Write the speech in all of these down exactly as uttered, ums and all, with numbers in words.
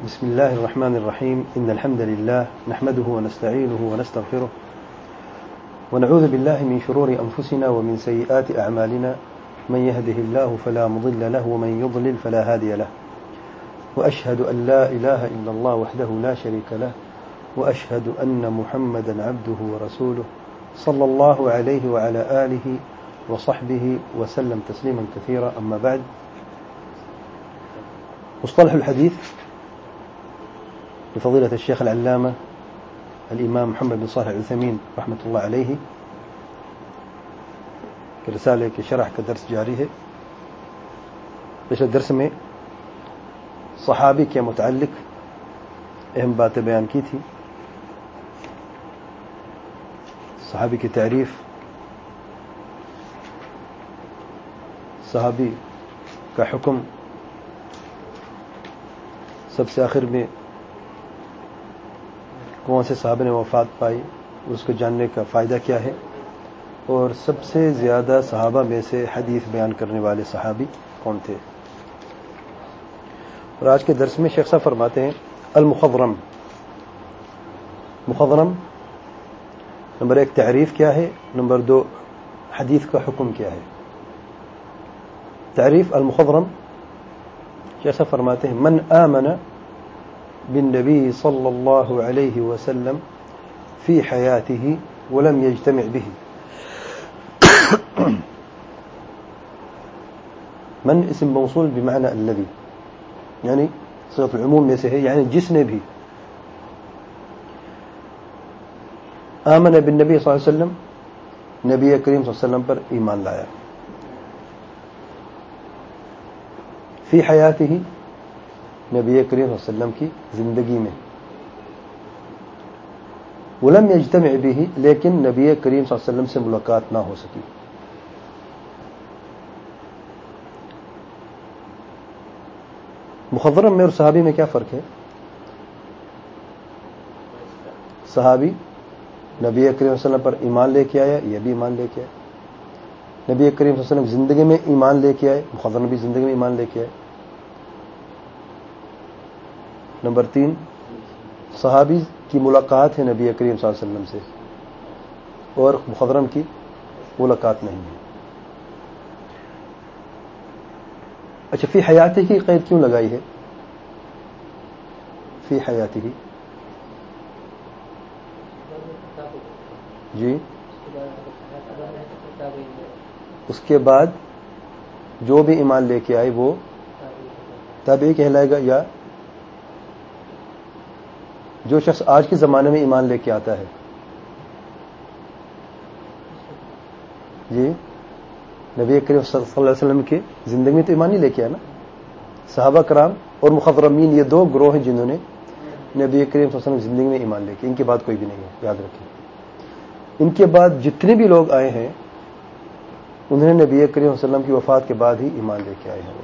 بسم الله الرحمن الرحيم إن الحمد لله نحمده ونستعينه ونستغفره ونعوذ بالله من شرور أنفسنا ومن سيئات أعمالنا من يهده الله فلا مضل له ومن يضلل فلا هادي له وأشهد أن لا إله إلا الله وحده لا شريك له وأشهد أن محمدا عبده ورسوله صلى الله عليه وعلى آله وصحبه وسلم تسليما كثيرا. أما بعد، مصطلح الحديث لفضيلة الشيخ العلامة الإمام محمد بن صالح العثيمين رحمة الله عليه کی رسالے کے شرح کا درس جاری ہے. پچھلے درس میں صحابی کے متعلق اہم باتیں بیان کی تھی. صحابی کی تعریف، صحابی کا حکم، سب سے آخر میں کون سے صحابہ نے وفات پائی، اس کو جاننے کا فائدہ کیا ہے، اور سب سے زیادہ صحابہ میں سے حدیث بیان کرنے والے صحابی کون تھے. اور آج کے درس میں شیخ صاحب فرماتے ہیں المخضرم. مخضرم نمبر ایک تعریف کیا ہے، نمبر دو حدیث کا حکم کیا ہے. تعریف المخضرم، شیخ صاحب فرماتے ہیں من آمن بالنبي صلى الله عليه وسلم في حياته ولم يجتمع به. من اسم موصول بمعنى الذي، یعنی صيغة العموم میں سے ہے، یعنی جس نے بھی آمن بالنبی صلی اللہ علیہ وسلم، نبی کریم صلی اللہ علیہ وسلم پر ایمان لایا، فی حیاتہ، نبی کریم صلی اللہ علیہ وسلم کی زندگی میں، ولم یجتمع به، لیکن نبی کریم صلی اللہ علیہ وسلم سے ملاقات نہ ہو سکی. مخضرم میں اور صحابی میں کیا فرق ہے؟ صحابی نبی کریم صلی اللہ علیہ وسلم پر ایمان لے کے آیا، یہ بھی ایمان لے کے آیا. نبی کریم صلی اللہ علیہ وسلم زندگی میں ایمان لے کے آئے، مخضرم بھی زندگی میں ایمان لے کے آئے. نمبر تین، صحابی کی ملاقات ہے نبی کریم صلی اللہ علیہ وسلم سے، اور مخضرم کی ملاقات نہیں ہے. اچھا، فی حیاتہ کی قید کیوں لگائی ہے؟ فی حیاتہ جی، اس کے بعد جو بھی ایمان لے کے آئے وہ تابعی کہلائے گا، یا جو شخص آج کے زمانے میں ایمان لے کے آتا ہے؟ جی، نبی کریم صلی اللہ علیہ وسلم کی زندگی میں تو ایمان نہیں لے کے آیا نا. صحابہ کرام اور مخضرمین، یہ دو گروہ ہیں جنہوں نے نبی کریم صلی اللہ علیہ وسلم کی زندگی میں ایمان لے کے، ان کے بعد کوئی بھی نہیں ہے، یاد رکھیں. ان کے بعد جتنے بھی لوگ آئے ہیں انہوں نے نبی کریم صلی اللہ علیہ وسلم کی وفات کے بعد ہی ایمان لے کے آئے ہیں.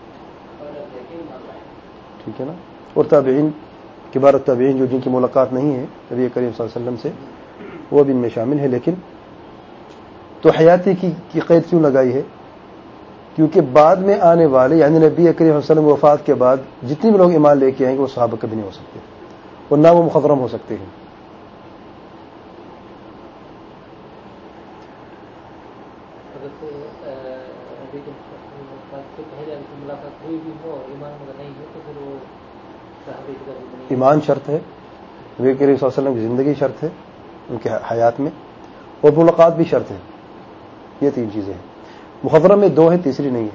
ٹھیک ہے نا. اور تابعین، کبار التابعین، جو جن کی ملاقات نہیں ہے نبی کریم صلی اللہ علیہ وسلم سے، وہ بھی ان میں شامل ہے. لیکن تو حیاتی کی کی قید کیوں لگائی ہے؟ کیونکہ بعد میں آنے والے، یعنی نبی کریم صلی اللہ علیہ وسلم وفات کے بعد جتنے بھی لوگ ایمان لے کے آئیں گے وہ صحابہ کبھی نہیں ہو سکتے، اور نہ وہ مخضرم ہو سکتے ہیں. ایمان شرط ہے، نبی کریم صلی اللہ علیہ وسلم کی زندگی شرط ہے ان کے حیات میں، اور ملاقات بھی شرط ہے. یہ تین چیزیں ہیں. مخضرم میں دو ہیں، تیسری نہیں ہے.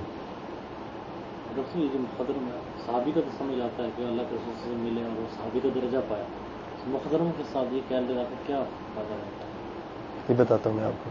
مخضرم میں صحابی کا تو سمجھ آتا ہے کہ اللہ کے رسول سے ملے اور وہ صحابی کا درجہ پایا. مخضرم کے ساتھ یہ کہہ لگا کہ کیا فائدہ رہتا ہے؟ یہ بتاتا ہوں میں آپ کو.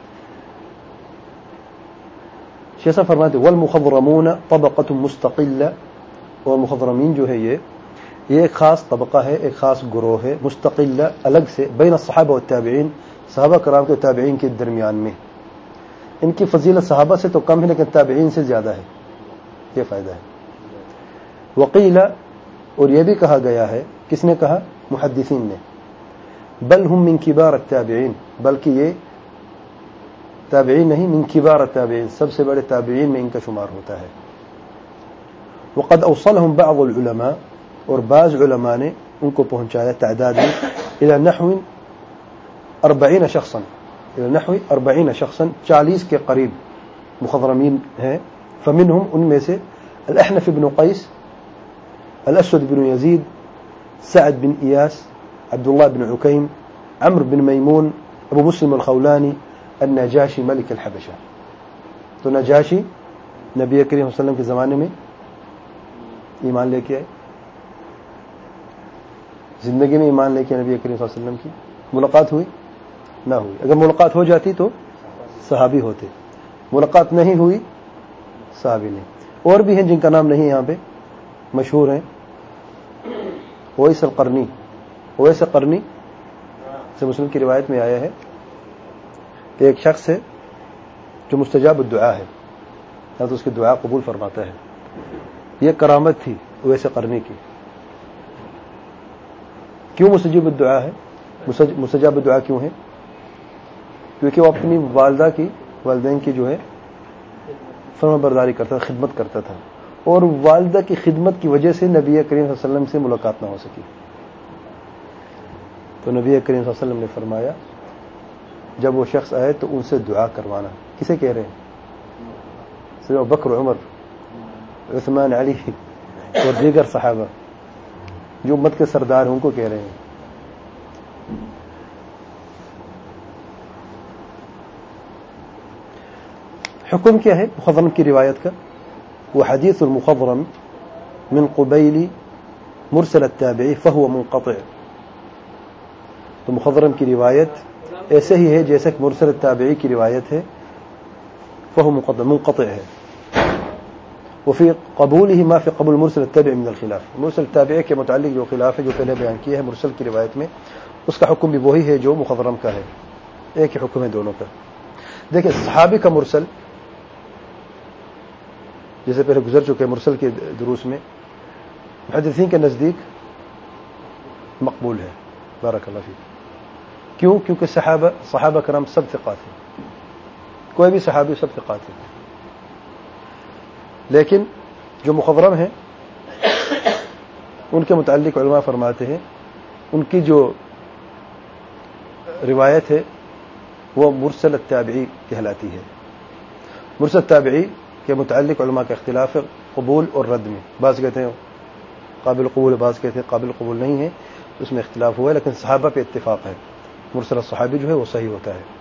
شیخ صاحب فرماتے ہیں والمخضرمون طبقۃ مستقلہ، اور مخضرمین جو ہے یہ یہ ایک خاص طبقہ ہے، ایک خاص گروہ ہے، مستقلہ، الگ سے، بین الصحابہ والتابعین، صحابہ کرام کے تابعین کے درمیان میں. ان کی فضیلت صحابہ سے تو کم ہے لیکن تابعین سے زیادہ ہے. یہ فائدہ ہے. وقیل، اور یہ بھی کہا گیا ہے، کس نے کہا؟ محدثین نے، بل ہم من کبار التابعین، بلکہ یہ تابعین نہیں، من کبار التابعین، سب سے بڑے تابعین میں ان کا شمار ہوتا ہے. وقد اوصلهم بعض العلماء، اور بعض علماء نے ان کو پہنچایا تعداد میں الى نحو اربعین شخصا الى نحو اربعین شخصا چالیس کے قریب مخضرمین ہیں. فمنهم ان میں سے الاحنف بن قیس، الاسود بن یزید، سعد بن ایاس، عبداللہ بن عکیم، عمرو بن میمون، ابو مسلم الخولانی، النجاشی ملک الحبشہ. تو نجاشی نبی کریم صلی اللہ علیہ وسلم کے زمانے میں ایمان لے کے آئے، زندگی میں ایمان لے کے نبی کریم صلی اللہ علیہ وسلم کی ملاقات ہوئی نہ ہوئی. اگر ملاقات ہو جاتی تو صحابی ہوتے، ملاقات نہیں ہوئی صحابی نہیں. اور بھی ہیں جن کا نام نہیں یہاں پہ مشہور ہیں. اویس القرنی، اویس القرنی سے مسلم کی روایت میں آیا ہے کہ ایک شخص ہے جو مستجاب الدعا ہے، تو اس کی دعا قبول فرماتا ہے. یہ کرامت تھی اویس قرنی کی. کیوں مستجاب الدعا ہے؟ مستجاب الدعا کیوں ہے؟ کیونکہ وہ اپنی والدہ کی والدین کی جو ہے فرما برداری کرتا تھا، خدمت کرتا تھا، اور والدہ کی خدمت کی وجہ سے نبی کریم صلی اللہ علیہ وسلم سے ملاقات نہ ہو سکی. تو نبی کریم صلی اللہ علیہ وسلم نے فرمایا جب وہ شخص آئے تو ان سے دعا کروانا. کسے کہہ رہے ہیں؟ سیدنا بکر، عمر، عثمان، علی اور دیگر صحابہ جو امت کے سردار ہیں ان کو کہہ رہے ہیں. حکم کیا ہے مخضرم کی روایت کا؟ وہ حدیث المخضرم من قبیل مرسل التابعی فهو منقطع. تو مخضرم کی روایت ایسے ہی ہے جیسے کہ مرسل التابعی کی روایت ہے، فهو منقطع منقطع ہے. وفي قبوله ما في قبول مرسل التابعی من الخلاف. مرسل التابعی کے متعلق جو خلاف ہے جو پہلے بیان کیا ہے مرسل کی روایت میں، اس کا حکم بھی وہی ہے جو مخضرم کا ہے. ایک ہی حکم ہے دونوں کا. دیکھیں صحابی کا مرسل جیسے پہلے گزر چکے مرسل کے دروس میں محدثین کے نزدیک مقبول ہے. بارک اللہ فیک. کیوں؟ کیونکہ صحابہ صحابہ کرام سب ثقات ہیں، کوئی بھی صحابی سب ثقات ہیں. لیکن جو مخضرم ہیں ان کے متعلق علماء فرماتے ہیں ان کی جو روایت ہے وہ مرسل التابعی کہلاتی ہے. مرسل التابعی کے متعلق علماء کا اختلاف ہے قبول اور رد میں. بعض کہتے ہیں قابل قبول، بعض کہتے ہیں قابل قبول نہیں ہے، اس میں اختلاف ہوا ہے. لیکن صحابہ پہ اتفاق ہے، مرسل الصحابی جو ہے وہ صحیح ہوتا ہے.